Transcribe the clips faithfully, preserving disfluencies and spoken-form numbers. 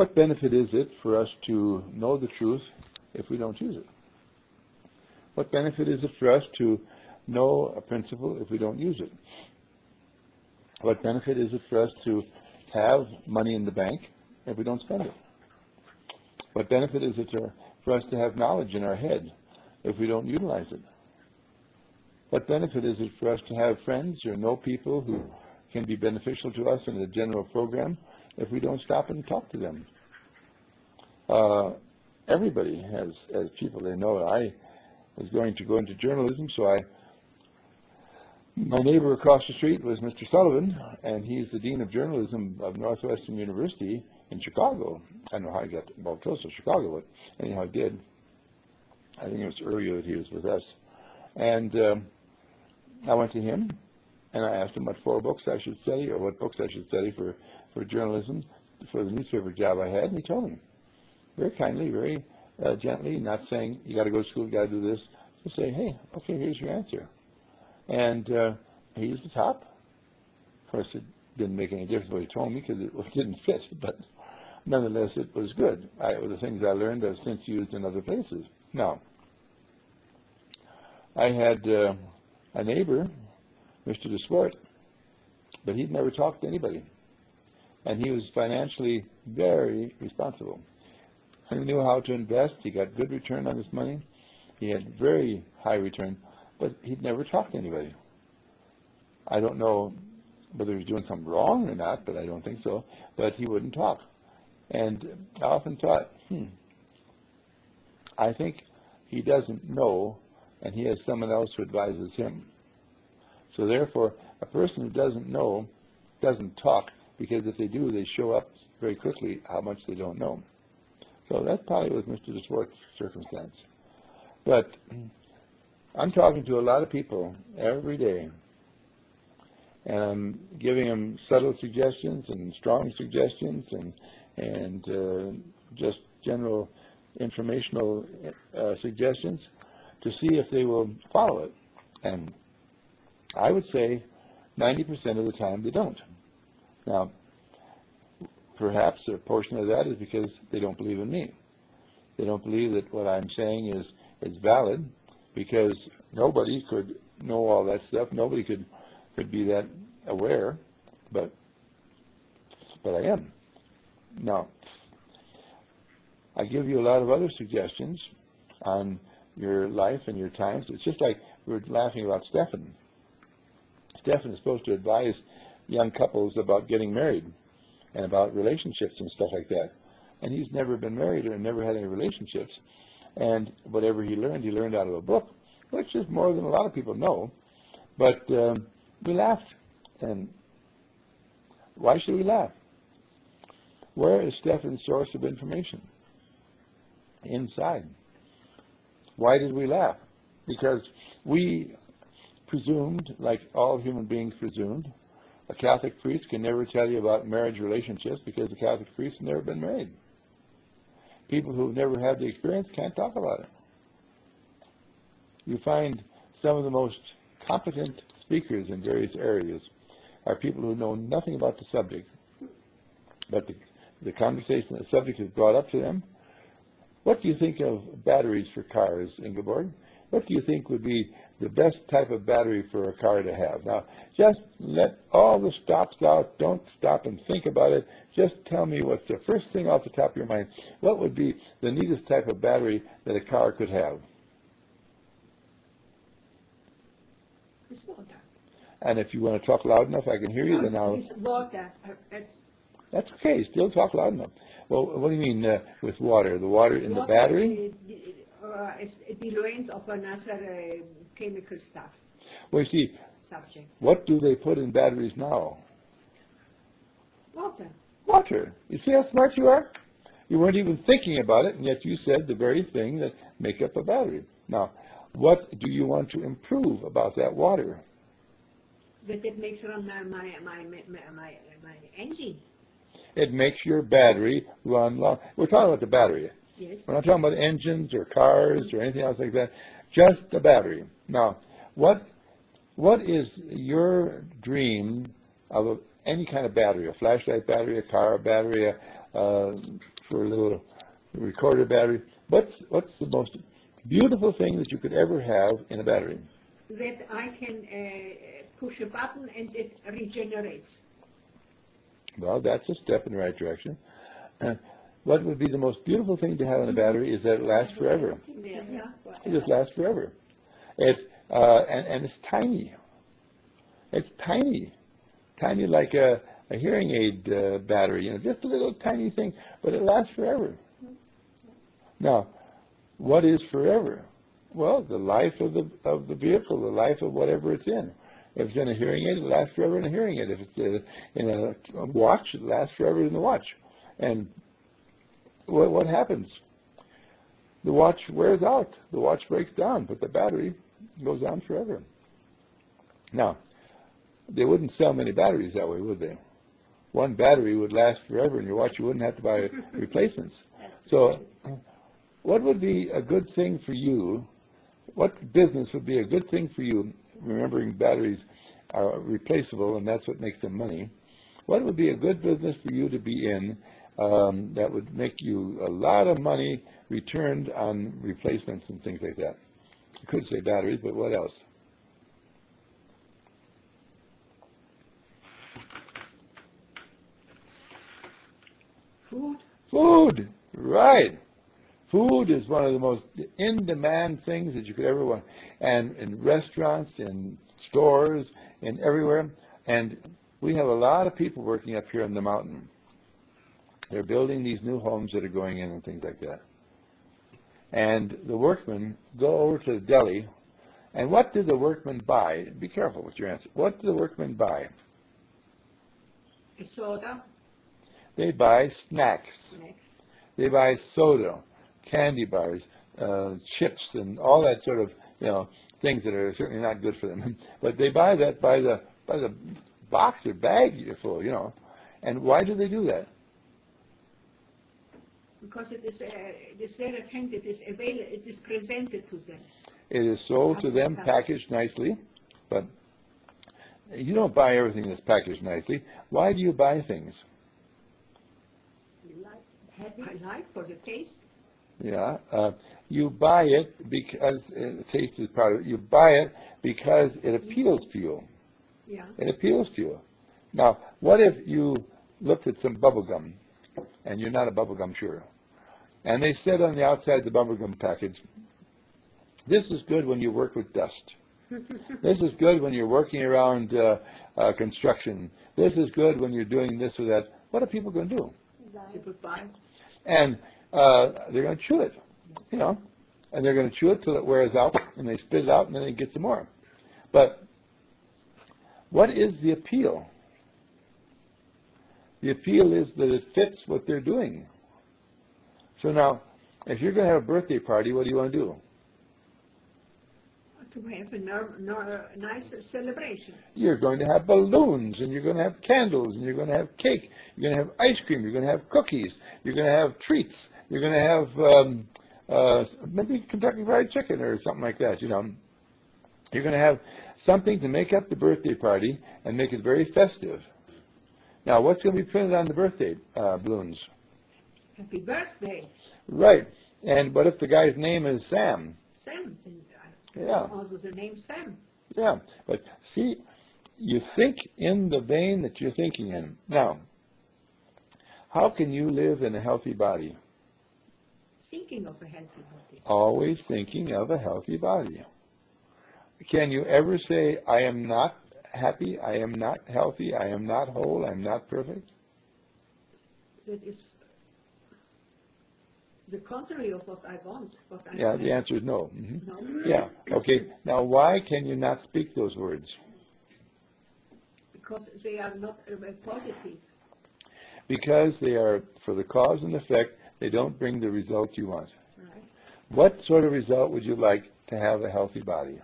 What benefit is it for us to know the truth if we don't use it? What benefit is it for us to know a principle if we don't use it? What benefit is it for us to have money in the bank if we don't spend it? What benefit is it to, for us to have knowledge in our head if we don't utilize it? What benefit is it for us to have friends or know people who can be beneficial to us in a general program if we don't stop and talk to them? Uh, everybody has, has people they know. I was going to go into journalism, so I, my neighbor across the street was Mister Sullivan, and he's the Dean of Journalism of Northwestern University in Chicago. I don't know how he got well close to Chicago, but anyhow, he did. I think it was earlier that he was with us. And um, I went to him, and I asked him what four books I should study, or what books I should study for, for journalism, for the newspaper job I had, and he told me, very kindly, very uh, gently, not saying, you got to go to school, you got to do this, just say, hey, okay, here's your answer. And uh, he's the top. Of course, it didn't make any difference what he told me because it didn't fit, but nonetheless, it was good. I, the things I learned I've since used in other places. Now, I had uh, a neighbor, Mister DeSwart, but he'd never talked to anybody. And he was financially very responsible. He knew how to invest. He got good return on his money. He had very high return, but he'd never talked to anybody. I don't know whether he was doing something wrong or not, but I don't think so. But he wouldn't talk. And I often thought, hmm, I think he doesn't know, and he has someone else who advises him. So therefore, a person who doesn't know doesn't talk, because if they do, they show up very quickly how much they don't know. So that probably was Mister DeSwart's circumstance. But I'm talking to a lot of people every day, and I'm giving them subtle suggestions and strong suggestions and and uh, just general informational uh, suggestions to see if they will follow it. And I would say ninety percent of the time they don't. Now, perhaps a portion of that is because they don't believe in me. They don't believe that what I'm saying is, is valid, because nobody could know all that stuff. Nobody could, could be that aware, but, but I am. Now, I give you a lot of other suggestions on your life and your times. It's just like we were laughing about Stephan. Stephan is supposed to advise young couples about getting married and about relationships and stuff like that. And he's never been married or never had any relationships. And whatever he learned, he learned out of a book, which is more than a lot of people know. But um, we laughed. And why should we laugh? Where is Stephan's source of information? Inside. Why did we laugh? Because we presumed, like all human beings presumed, a Catholic priest can never tell you about marriage relationships because the Catholic priest has never been married. People who've never had the experience can't talk about it. You find some of the most competent speakers in various areas are people who know nothing about the subject, but the, the conversation, the subject is brought up to them. What do you think of batteries for cars, Ingeborg? What do you think would be the best type of battery for a car to have? Now, just let all the stops out. Don't stop and think about it. Just tell me what's the first thing off the top of your mind. What would be the neatest type of battery that a car could have? It's water. And if you want to talk loud enough, I can hear you. No, then I'll... It's water. It's That's okay. Still talk loud enough. Well, what do you mean uh, with water? The water in the water, battery? Uh, is diluent of another uh, chemical stuff. Well, you see, Subject. what do they put in batteries now? Water. Water. You see how smart you are? You weren't even thinking about it, and yet you said the very thing that make up a battery. Now, what do you want to improve about that water? That it makes run my my my my, my, my engine. It makes your battery run long. We're talking about the battery. Yes. We're not talking about engines or cars or anything else like that. Just the battery. Now, what what is your dream of a, any kind of battery? A flashlight battery, a car battery, a, uh, for a little recorder battery. What's what's the most beautiful thing that you could ever have in a battery? That I can uh, push a button and it regenerates. Well, that's a step in the right direction. Uh, what would be the most beautiful thing to have in a battery is that it lasts forever. Yeah. It just lasts forever. It uh, and and it's tiny. It's tiny, tiny like a, a hearing aid uh, battery. You know, just a little tiny thing, but it lasts forever. Now, what is forever? Well, the life of the of the vehicle, the life of whatever it's in. If it's in a hearing aid, it lasts forever in a hearing aid. If it's uh, in a, a watch, it lasts forever in the watch. And what, what happens? The watch wears out. The watch breaks down, but the battery goes on forever. Now, they wouldn't sell many batteries that way, would they? One battery would last forever in your watch. You wouldn't have to buy replacements. So what would be a good thing for you? What business would be a good thing for you, remembering batteries are replaceable and that's what makes them money? What would be a good business for you to be in um, that would make you a lot of money returned on replacements and things like that? You could say batteries, but what else? Food. Food, right. Food is one of the most in-demand things that you could ever want. And in restaurants, in stores, in everywhere. And we have a lot of people working up here on the mountain. They're building these new homes that are going in and things like that. And the workmen go over to the deli. And what do the workmen buy? Be careful with your answer. What do the workmen buy? A soda. They buy snacks. Next. They buy soda, candy bars, uh, chips, and all that sort of, you know, things that are certainly not good for them. But they buy that by the by the box or bag full, you know. And why do they do that? Because it is, uh, it is there at hand, it is available, it is presented to them. It is sold to them, packaged nicely, but you don't buy everything that's packaged nicely. Why do you buy things? I like for the taste. Yeah, uh, you buy it because uh, the taste is part of it. You buy it because it appeals to you. Yeah. It appeals to you. Now, what if you looked at some bubble gum, and you're not a bubble gum chewer, and they said on the outside of the bubble gum package, "This is good when you work with dust. This is good when you're working around uh, uh, construction. This is good when you're doing this or that." What are people going to do? Goodbye. And uh, they're going to chew it, you know, and they're going to chew it till it wears out, and they spit it out, and then they get some more. But what is the appeal? The appeal is that it fits what they're doing. So now, if you're going to have a birthday party, what do you want to do? To have a no, no, nice celebration. You're going to have balloons, and you're going to have candles, and you're going to have cake, you're going to have ice cream, you're going to have cookies, you're going to have treats, you're going to have um, uh, maybe Kentucky Fried Chicken or something like that, you know. You're going to have something to make up the birthday party and make it very festive. Now, what's going to be printed on the birthday uh, balloons? Happy birthday. Right. And what if the guy's name is Sam? Sam. Yeah. Also the name Sam. Yeah. But see, you think in the vein that you're thinking in. Now, how can you live in a healthy body? Thinking of a healthy body. Always thinking of a healthy body. Can you ever say, I am not happy, I am not healthy, I am not whole, I am not perfect? That is the contrary of what I want. What I Yeah, want. the answer is no. Mm-hmm. No. Yeah, okay. Now, why can you not speak those words? Because they are not uh, positive. Because they are, for the cause and effect, they don't bring the result you want. Right. What sort of result would you like to have a healthy body?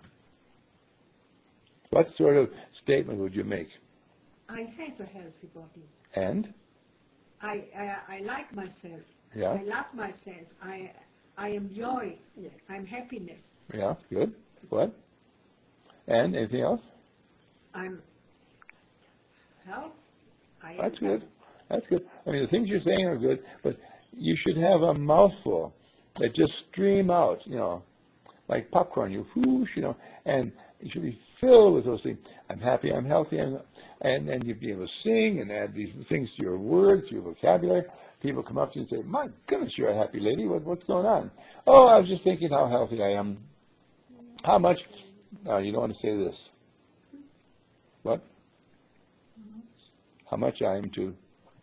What sort of statement would you make? I have a healthy body. And? I, I, I like myself. Yeah. I love myself. I I am joy. I'm happiness. Yeah, good. What? And anything else? I'm health. I am That's good. That's good. I mean, the things you're saying are good, but you should have a mouthful that just stream out, you know, like popcorn. You whoosh, you know, and you should be filled with those things. I'm happy, I'm healthy, I'm, and then you'd be able to sing and add these things to your words, to your vocabulary. People come up to you and say, my goodness, you're a happy lady. What, what's going on? Oh, I was just thinking how healthy I am. How much? Uh, you don't want to say this. What? How much I am to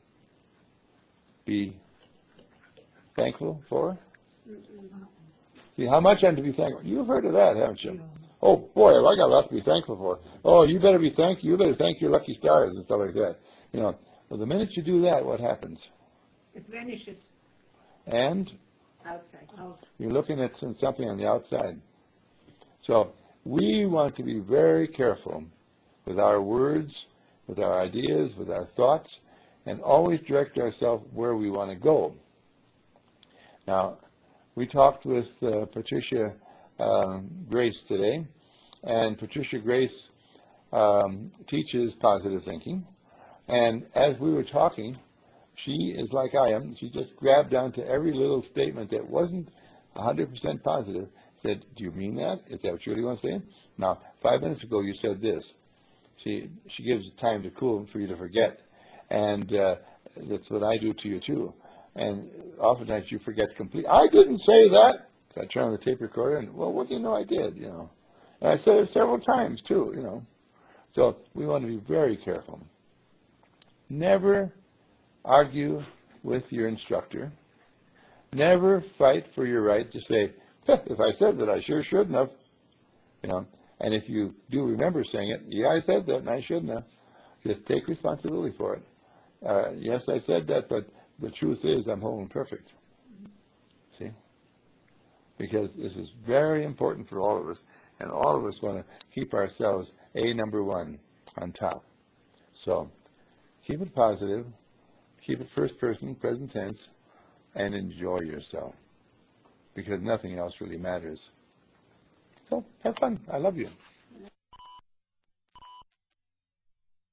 be thankful for? See, how much I'm to be thankful. You've heard of that, haven't you? Oh, boy, have I got a lot to be thankful for. Oh, you better be thankful. You better thank your lucky stars and stuff like that. You know, well, the minute you do that, what happens? It vanishes And outside. Oh, you're looking at some- something on the outside. So we want to be very careful with our words, with our ideas, with our thoughts, and always direct ourselves where we want to go. Now, we talked with uh, Patricia um, Grace today, and Patricia Grace um, teaches positive thinking. And as we were talking, she is like I am. She just grabbed onto every little statement that wasn't one hundred percent positive, said, do you mean that? Is that what you really want to say? Now, five minutes ago you said this. She, she gives time to cool for you to forget. And uh, that's what I do to you, too. And oftentimes you forget completely. I didn't say that. So I turn on the tape recorder and, well, what do you know I did, you know? And I said it several times, too, you know. So we want to be very careful. Never argue with your instructor. Never fight for your right to say, if I said that, I sure shouldn't have. You know, and if you do remember saying it, yeah, I said that and I shouldn't have. Just take responsibility for it. Uh, yes, I said that, but the truth is I'm whole and perfect. See? Because this is very important for all of us, and all of us want to keep ourselves A, number one, on top. So keep it positive, keep it first person, present tense, and enjoy yourself, because nothing else really matters. So have fun. I love you.